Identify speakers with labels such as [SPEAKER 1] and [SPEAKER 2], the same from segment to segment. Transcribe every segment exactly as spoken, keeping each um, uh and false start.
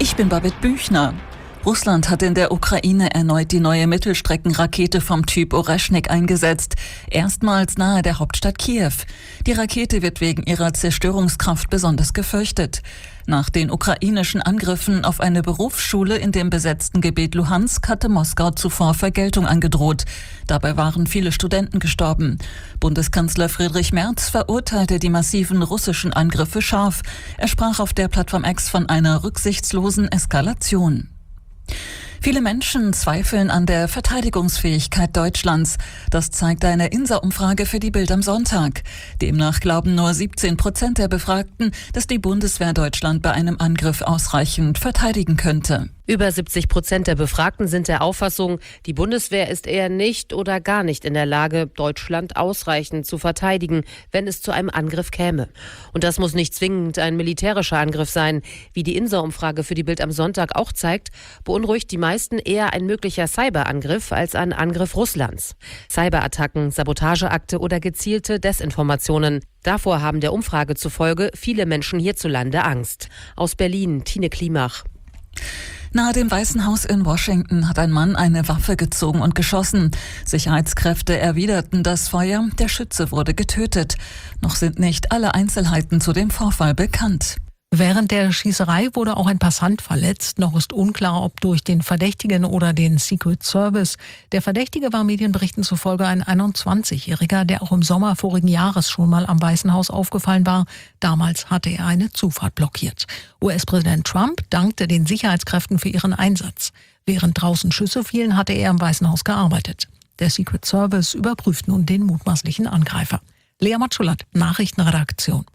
[SPEAKER 1] Ich bin Babette Büchner. Russland hat in der Ukraine erneut die neue Mittelstreckenrakete vom Typ Oreschnik eingesetzt. Erstmals nahe der Hauptstadt Kiew. Die Rakete wird wegen ihrer Zerstörungskraft besonders gefürchtet. Nach den ukrainischen Angriffen auf eine Berufsschule in dem besetzten Gebiet Luhansk hatte Moskau zuvor Vergeltung angedroht. Dabei waren viele Studenten gestorben. Bundeskanzler Friedrich Merz verurteilte die massiven russischen Angriffe scharf. Er sprach auf der Plattform X von einer rücksichtslosen Eskalation. Viele Menschen zweifeln an der Verteidigungsfähigkeit Deutschlands. Das zeigt eine I N S A-Umfrage für die Bild am Sonntag. Demnach glauben nur siebzehn Prozent der Befragten, dass die Bundeswehr Deutschland bei einem Angriff ausreichend verteidigen könnte.
[SPEAKER 2] Über siebzig Prozent der Befragten sind der Auffassung, die Bundeswehr ist eher nicht oder gar nicht in der Lage, Deutschland ausreichend zu verteidigen, wenn es zu einem Angriff käme. Und das muss nicht zwingend ein militärischer Angriff sein. Wie die I N S A-Umfrage für die Bild am Sonntag auch zeigt, beunruhigt die meisten eher ein möglicher Cyberangriff als ein Angriff Russlands. Cyberattacken, Sabotageakte oder gezielte Desinformationen. Davor haben der Umfrage zufolge viele Menschen hierzulande Angst. Aus Berlin, Tine Klimach.
[SPEAKER 1] Nahe dem Weißen Haus in Washington hat ein Mann eine Waffe gezogen und geschossen. Sicherheitskräfte erwiderten das Feuer. Der Schütze wurde getötet. Noch sind nicht alle Einzelheiten zu dem Vorfall bekannt.
[SPEAKER 3] Während der Schießerei wurde auch ein Passant verletzt. Noch ist unklar, ob durch den Verdächtigen oder den Secret Service. Der Verdächtige war Medienberichten zufolge ein einundzwanzigjähriger, der auch im Sommer vorigen Jahres schon mal am Weißen Haus aufgefallen war. Damals hatte er eine Zufahrt blockiert. U S-Präsident Trump dankte den Sicherheitskräften für ihren Einsatz. Während draußen Schüsse fielen, hatte er im Weißen Haus gearbeitet. Der Secret Service überprüft nun den mutmaßlichen Angreifer. Lea Matschulat, Nachrichtenredaktion.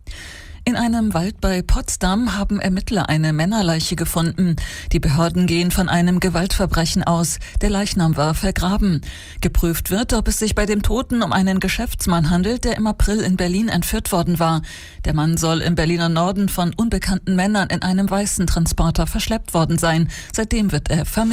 [SPEAKER 1] In einem Wald bei Potsdam haben Ermittler eine Männerleiche gefunden. Die Behörden gehen von einem Gewaltverbrechen aus. Der Leichnam war vergraben. Geprüft wird, ob es sich bei dem Toten um einen Geschäftsmann handelt, der im April in Berlin entführt worden war. Der Mann soll im Berliner Norden von unbekannten Männern in einem weißen Transporter verschleppt worden sein. Seitdem wird er vermisst.